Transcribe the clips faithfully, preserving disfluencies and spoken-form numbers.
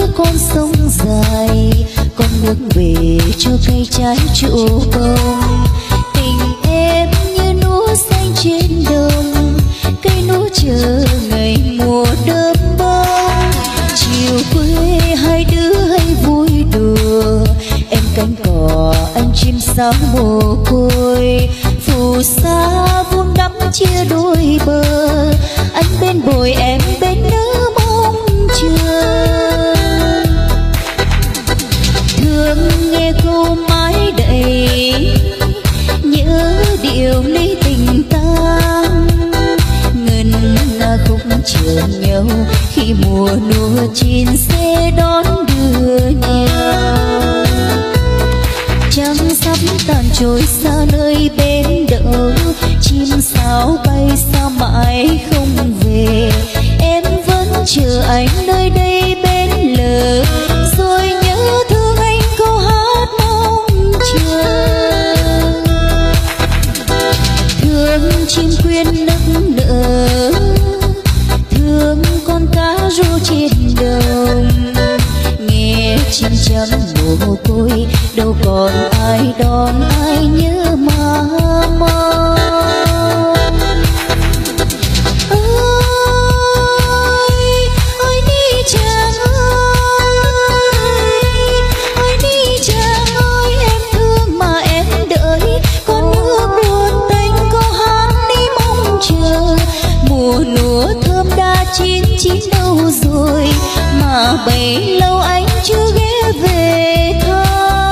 con sông dài, con nước về cho cây trái trụ bông. Tình em như núi xanh trên đồng, cây núi chờ ngày mùa đơm bông. Chiều quê hai đứa hay vui đùa, em cánh cỏ anh chim sáo mồ côi. Phù sa vun đắp chia đôi bờ, anh bên bồi em bên nữ mong chờ. Thương nghe câu mãi đầy, nhớ điều ly tình tan. Ngân nga khúc chờ nhau khi mùa lúa chín sẽ đón đưa nhau. Trăng sắp tàn trôi xa nơi bên đậu, chim sáo bay xa mãi không về. Em vẫn chờ anh nơi đây bên lờ, rồi nhớ thương anh câu hát mong chờ. Thương chim quyên nức nở, thương con cá ru trên đồng. Nghe chim chăm mồ côi, đâu còn ai đón ai nhớ mà mong. Ơi ơi đi chàng ơi, ơi đi chàng ơi, em thương mà em đợi. Con nước buồn tênh câu hát đi mong chờ. Mùa lúa thơm đã chín chín đâu rồi, mà bấy lâu anh chưa ghé về thăm.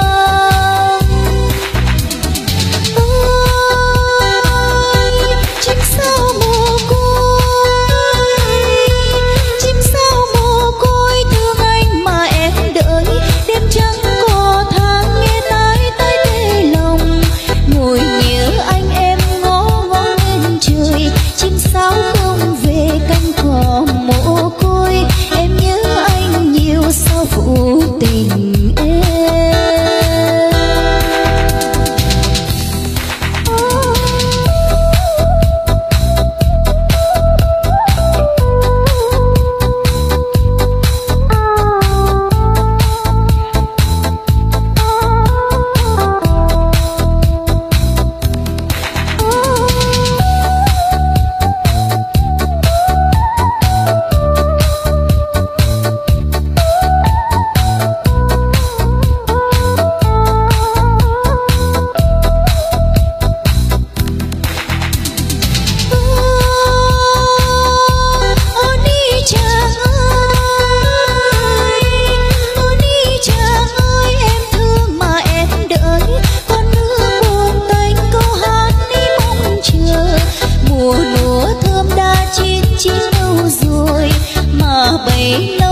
Ơi chim sao mồ côi, chim sao mồ côi, thương anh mà em đợi. Đêm trắng có tháng nghe tai tai tê lòng, ngồi nhớ anh em ngó ngó lên trời. Chim sao không về cánh cỏ mồ côi, em nhớ anh nhiều sao phụ tình em. Mùa lúa thơm đã chín chín đâu rồi, mà bấy